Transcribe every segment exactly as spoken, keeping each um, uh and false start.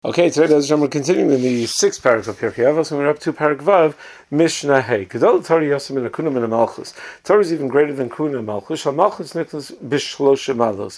Okay, today we're continuing in the sixth paragraph of Pirkei Avos, and we're up to Parak Vav, Mishnah Hey. Gedol Torah Yosem in a Kuna min Malchus. Torah is even greater than Kuna Malchus. Shal Malchus Nicholas Bishlosha Malos.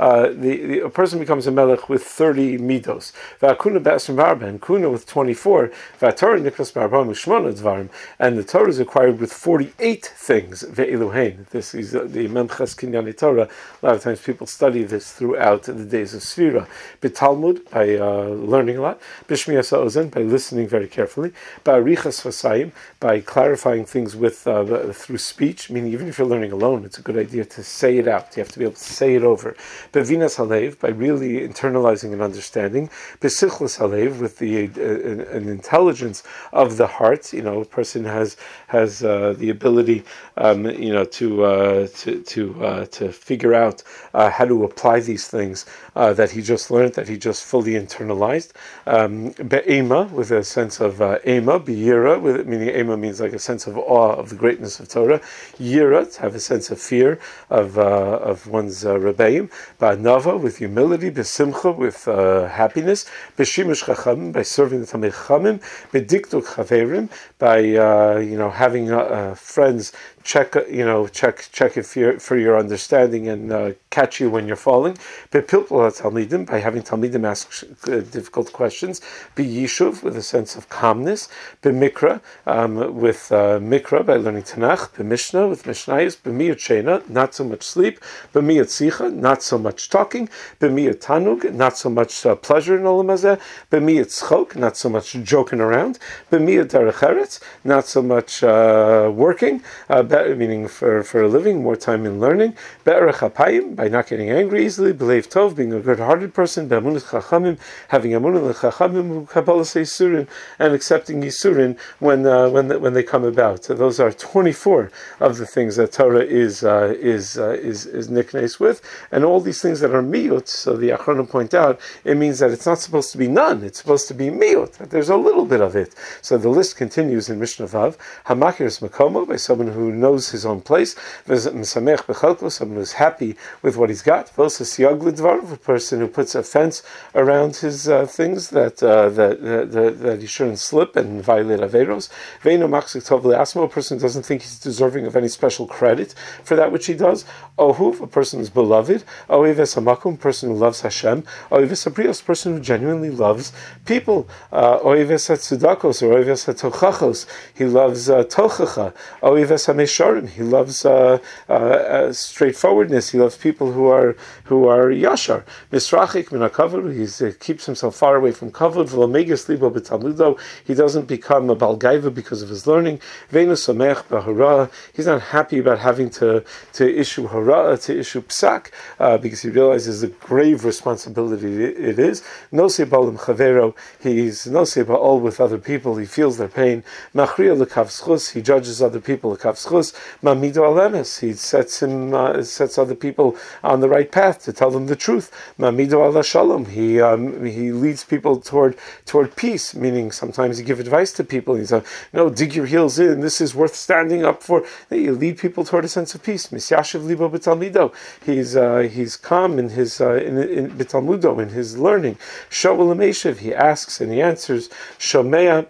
The a person becomes a melech with thirty midos. Va'Kuna Ba'asrim Barba, and Kuna with twenty-four. Va'Torah Nicholas Barba Mishmona Dvarim, and the Torah is acquired with forty-eight things. Ve'Eluhein. This is uh, the Memches Kinyani Torah. A lot of times people study this throughout the days of Sfira. B'Talmud, by uh, learning a lot, b'shmiyas ha'ozen, by listening very carefully, ba'arichas fasayim, by clarifying things with uh, through speech, meaning even if you're learning alone, it's a good idea to say it out. You have to be able to say it over. B'vinas halev, by really internalizing and understanding. B'sichlas halev, with the uh, an intelligence of the heart. You know, a person has has uh, the ability, um, you know, to uh, to to uh, to figure out uh, how to apply these things uh, that he just learned, that he just fully internalized. Um, be'ema, with a sense of uh, ema, be'yira, with meaning ema means like a sense of awe of the greatness of Torah. Yira, to have a sense of fear of uh, of one's uh, rebbeim. Ba'nava, with humility. Be'simcha, with uh, happiness. Be'shimush chachamim, by serving the Talmid Chachamim. Be'diktuk chaverim, by uh, you know having uh, uh, friends check you know check check if you're, for your understanding and uh, catch you when you're falling. Be'pilpul talmidim, by having talmidim ask uh, difficult questions. Be'yishuv, with a sense of calmness. Be'mikra, um, with uh, mikra, by learning Tanakh. Be'mishnah, with mishnayos. Be'miyat shena, not so much sleep. Be'miyat sicha, not so much talking. Be'miyat tanug, not so much uh, pleasure in olam hazeh. Be'miyat tzchok, not so much joking around. Be'miyat derech eretz, not so much uh, working, uh, meaning for, for a living, more time in learning. Be'erech hapayim, by not getting angry easily. B'leiv tov, being a good-hearted person. Be'amunat chachamim, having amunah l'chachamim, kabbalas yisurin, and accepting yisurin when uh, when the, when they come about. So those are twenty-four of the things that Torah is uh, is uh, is is nicknames with, and all these things that are miyut. So the Achronim point out, it means that it's not supposed to be none; it's supposed to be miyut. That there's a little bit of it. So the list continues in Mishnah Vav. Hamakiris makomo, by someone who knows his own place. V'samech bechalko, someone who's happy with what he's got. V'osas yag l'dvar, a person who puts a fence around his uh, things that, uh, that, that, that that he shouldn't slip and violate averos. Ve'ino machzik tov le'asmo, a person doesn't think he's deserving of any special credit for that which he does. Ohuv, a person who's beloved. Oives hamakum, a person who loves Hashem. Oives abrios, a person who genuinely loves people. Oives hatzudakos, or oives hatochachos, he loves uh, tochacha. Oives hamesharim, he loves uh, uh, uh, straightforwardness. He loves people who are who are yashar. Misrachik min hakavod, he uh, keeps himself far away from kavod. V'lomegas libo b'talmudo, he doesn't become a balgaiva because of his learning. Ve'nu somech b'hara, he's not happy about having to to issue hara, to issue psak, uh, because he realizes the grave responsibility it is. Nosei b'olam chavero, he's nosei ba'ol with other people. He feels their pain. Machriya l'kav schus, he judges other people l'kav schus. Mamido alemes, he sets him uh, sets other people on the right path to tell them the truth. Mamido ala shalom, he um, he leads people toward toward peace, meaning sometimes you give advice to people. He's like, no, dig your heels in. This is worth standing up for. You lead people toward a sense of peace. Misyashiv libo b'talmido. He's uh, he's calm in his uh, in, in b'talmudo, in his learning. Shovel ameshiv, he asks and he answers. Shomea.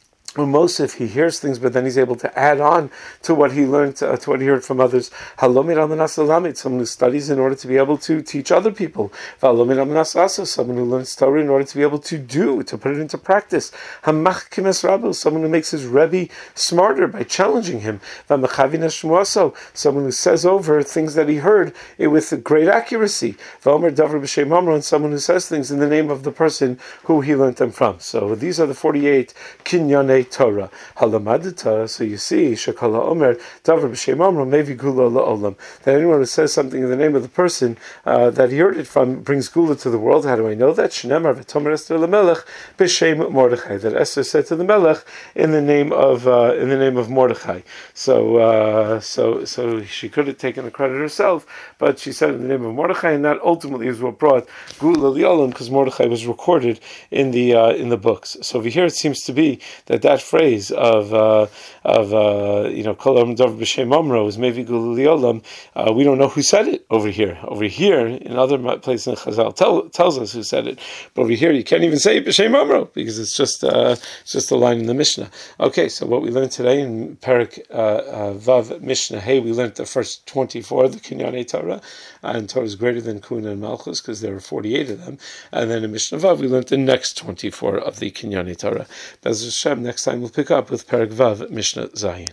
Mosif, he hears things, but then he's able to add on to what he learned, uh, to what he heard from others. Halomid amanas alamid, someone who studies in order to be able to teach other people. Halomid amanas asa, someone who learns Torah in order to be able to do, to put it into practice. Hamachkim es rabbu, someone who makes his Rebbe smarter by challenging him. V'machavin es shmuaso, someone who says over things that he heard with great accuracy. V'omer davar b'shem amron, someone who says things in the name of the person who he learned them from. So these are the forty-eight kinyane Torah. Halamadita, so you see, Shakala Omer, Davar B'Shem Amro, Mevi Gula La'olam. That anyone who says something in the name of the person uh, that he heard it from brings Gula to the world. How do I know that? Shnemar V'Tomer Esther LaMelech B'Shem Mordechai. That Esther said to the Melech in the name of uh, in the name of Mordechai. So uh, so so she could have taken the credit herself, but she said in the name of Mordechai, and that ultimately is what brought Gula La'olam, because Mordechai was recorded in the uh, in the books. So over here it seems to be that that that phrase of uh, of uh, you know Kol Olam Davar B'Shem Omro is Mevi Gula Liolam. Uh, we don't know who said it over here. Over here, in other places in Chazal, tell, tells us who said it. But over here, you can't even say B'Shem Omro because it's just uh, it's just a line in the Mishnah. Okay, so what we learned today in Perek uh, uh, Vav Mishnah Hey, we learned the first twenty-four of the Kinyanei Torah, and Torah is greater than Kuna and Malchus because there are forty-eight of them. And then in Mishnah Vav, we learned the next twenty-four of the Kinyanei Torah. Bez Hashem, next time we'll pick up with Perek Vav Mishnah Zayin.